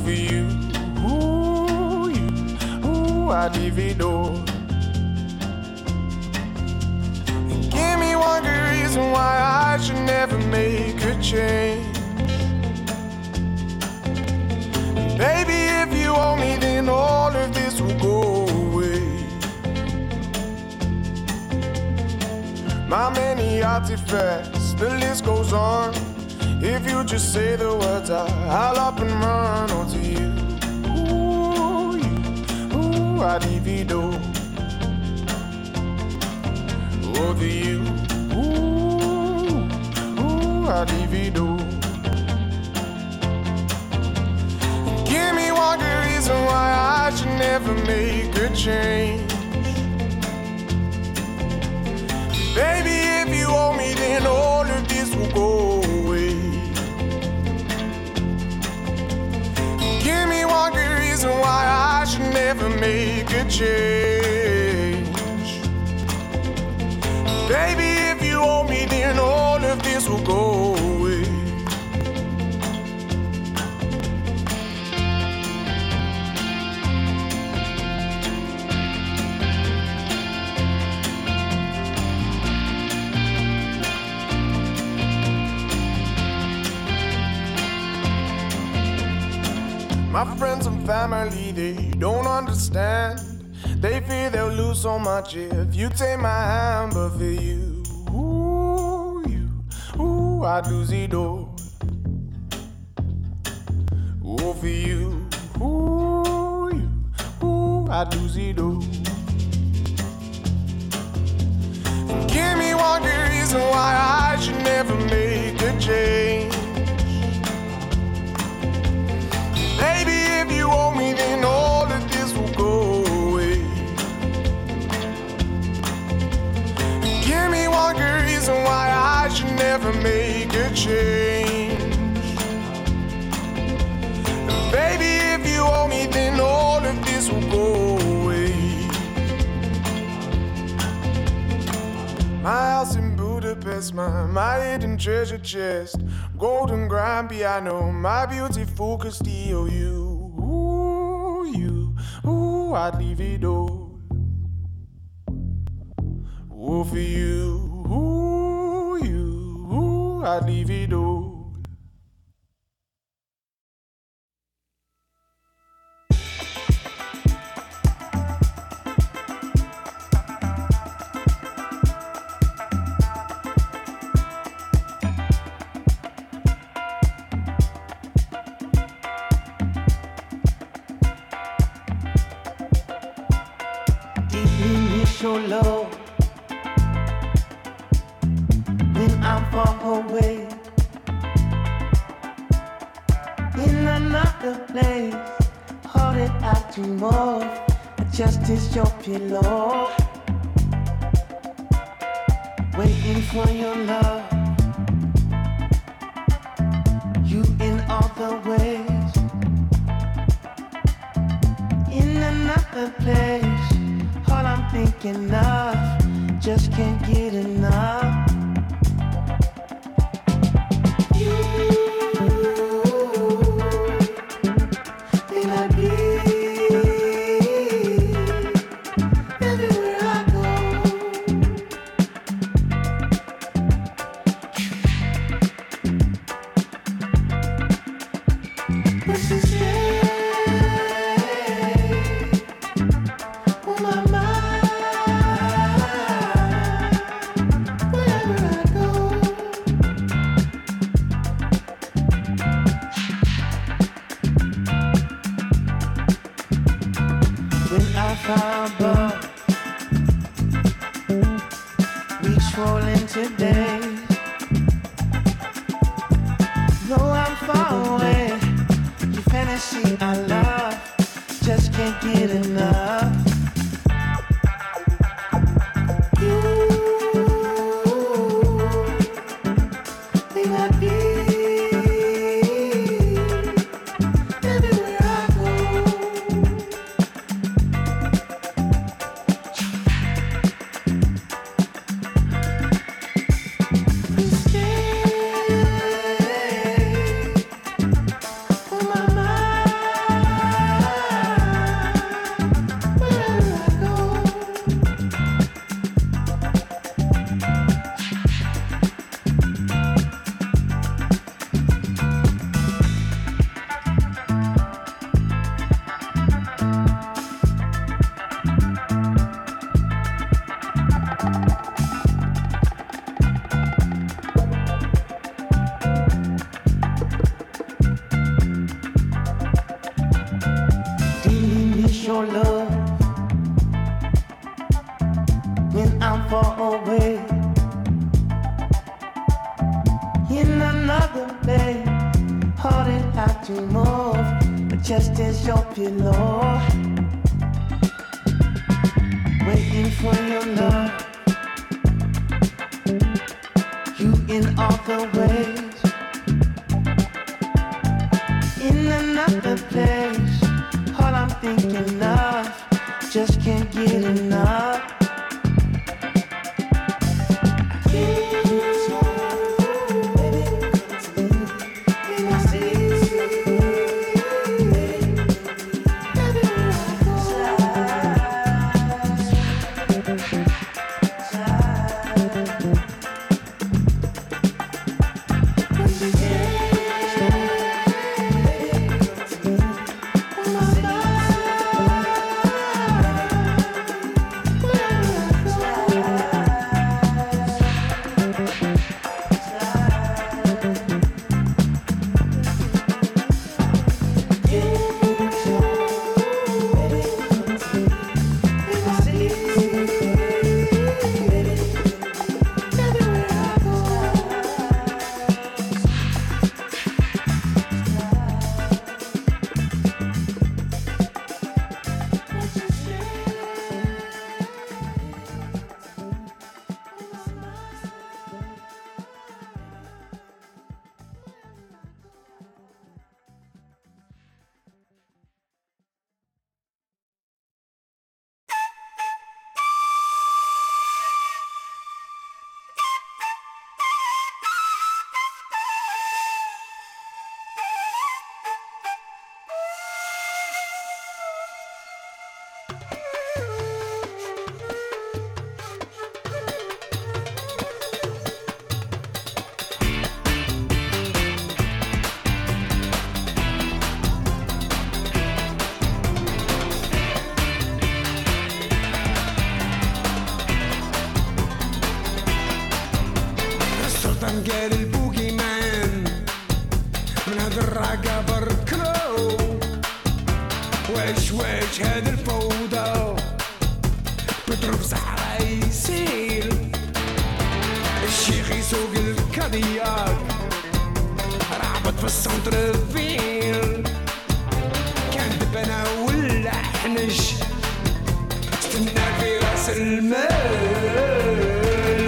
Over you, I divido. Give me one good reason why I should never make a change. Baby, if you owe me, then all of this will go away. My many artifacts, the list goes on. If you just say the words, I'll up and run. Oh, to you, I divido. Oh, to you, I divido. Give me one good reason why I should never make a change. Baby, if you owe me, then all of this will go away. Give me one good reason why I should never make a change. Baby, if you owe me, then all of this will go away. My friends and family, they don't understand. They fear they'll lose so much if you take my hand. But for you, I'd lose it all. Oh, for you, I'd lose it all. Give me one good reason why I should never make a change. Baby, if you owe me, then all of this will go away. Give me one good reason why I should never make a change. Baby, if you owe me, then all of this will go away. My house in Budapest, my hidden treasure chest, golden grand piano, my beautiful Castillo. I'd leave it all. Oh, for you, I'd leave it all. So low when I'm far away in another place, hold it out to more, just as your pillow, waiting for your love. You in all the ways, in another place. All I'm thinking of, just can't get enough. You, may not be everywhere I go. But you stay. Reach rolling today. Though I'm far away, your fantasy I love, just can't get enough. You may not be everywhere I go. Stay on my mind. your love when I'm far away in another place, holding out to move, but just as your pillow, waiting for your love. You in all the ways, in another place. All I'm thinking of, just can't get enough. قال البوكي مان من هاد الراقة بركلو واش هاد الفوضى بضرب صحراء يسيل الشيخ يسوق الكادياك رابط في السنتر فيل كان دبنا ولا حنش استنى في راس المال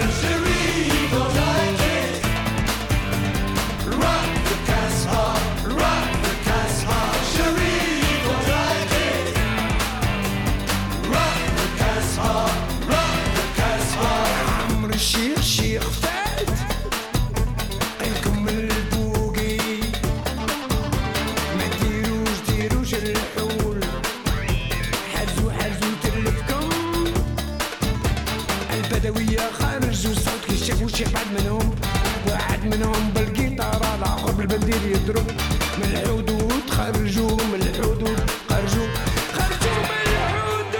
واحد منهم بالقيطارة الآخر بالبندير يضرب من الحدود خرجوا من الحدود خرجوا من الحدود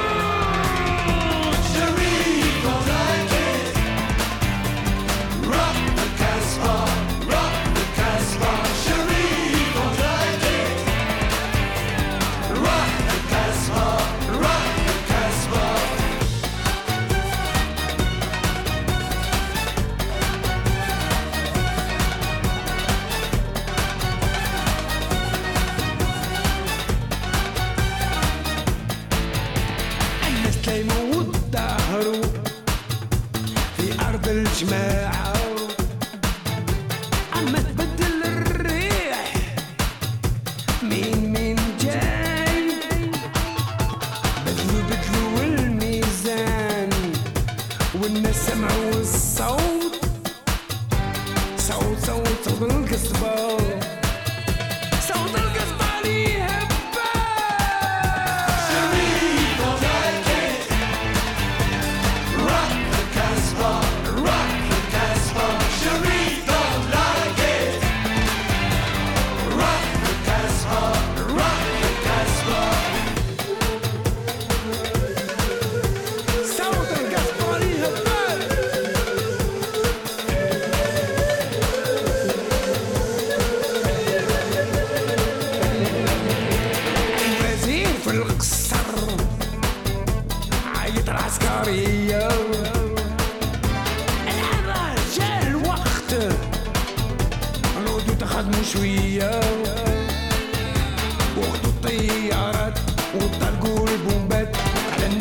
شريك وغاية rock the Casbah شريك وغاية rock the Casbah الجماعة عم تبدل الريح مين جاي بدلوا الميزان والناس سمعوا الصوت صوت القصبة Rock the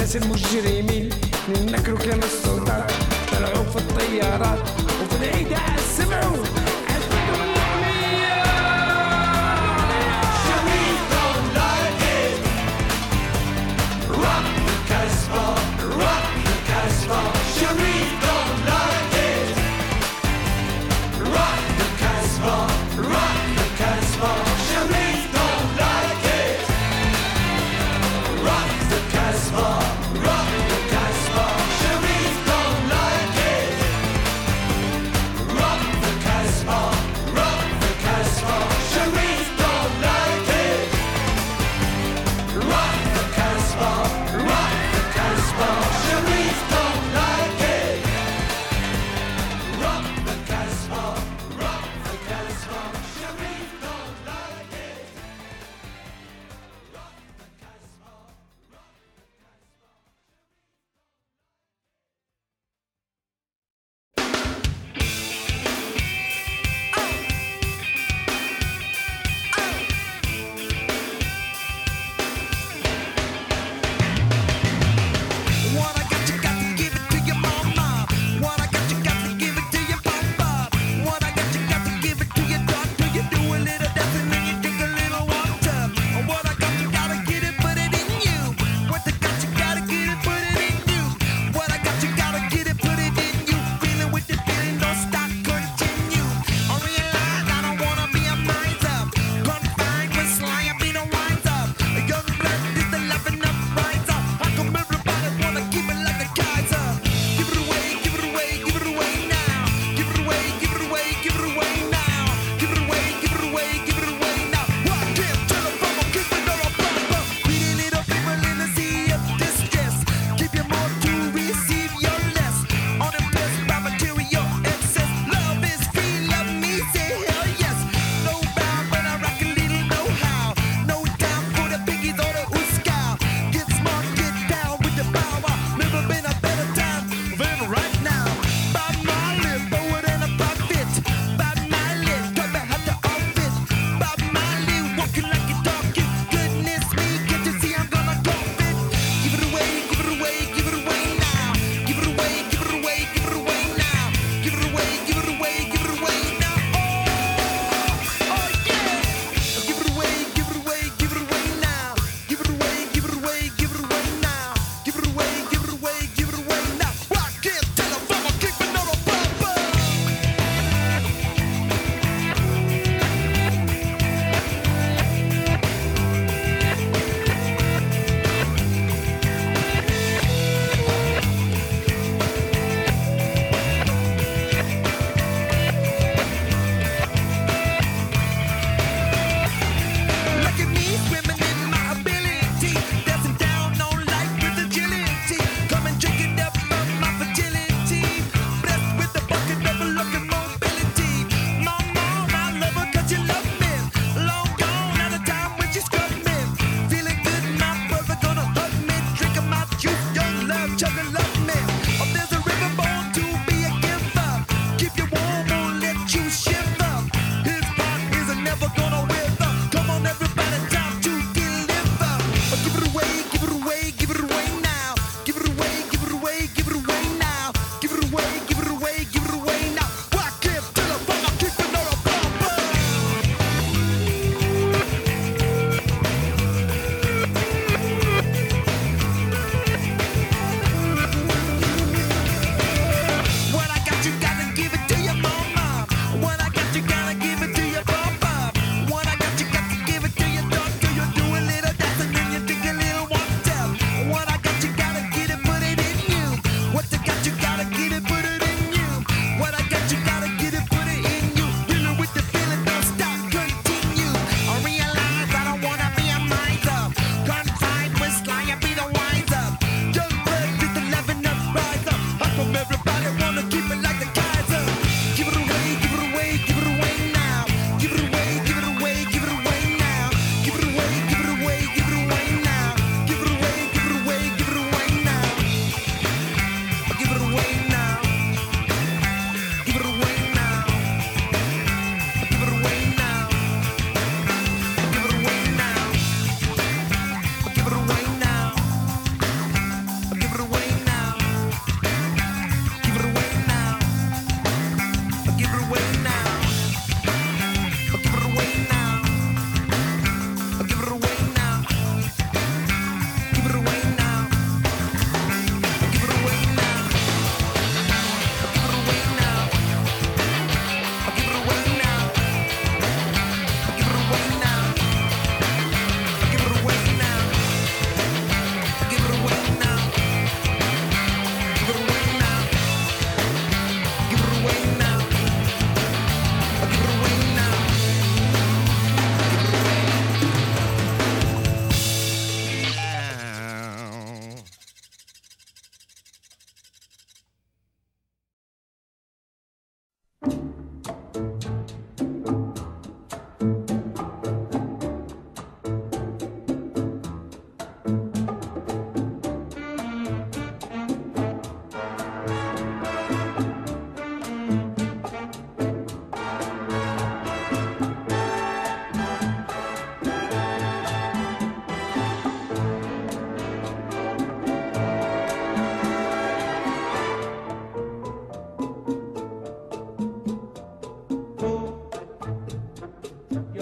الناس المجرمين ننكروا كلام السلطات طلعوا في الطيارات وفي العيد سمعوا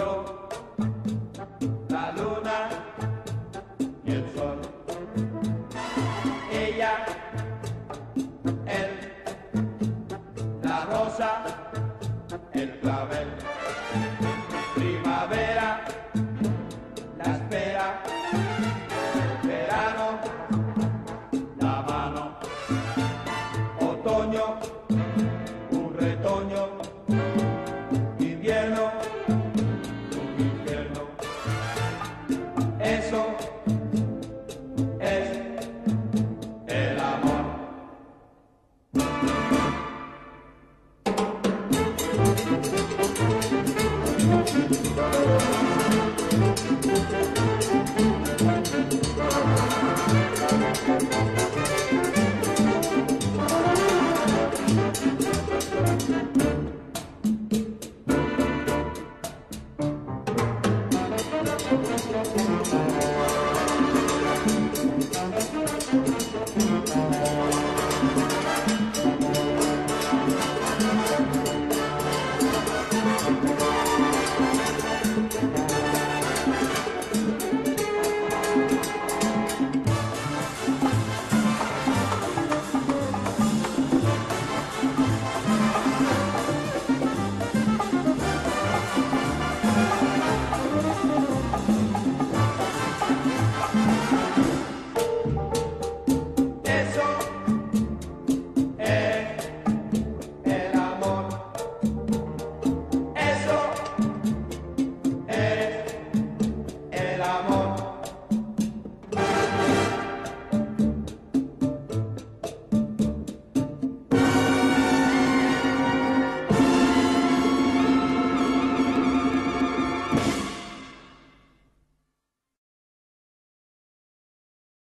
yo, la luna y el sol. Ella, él, la rosa, el clavel. Primavera,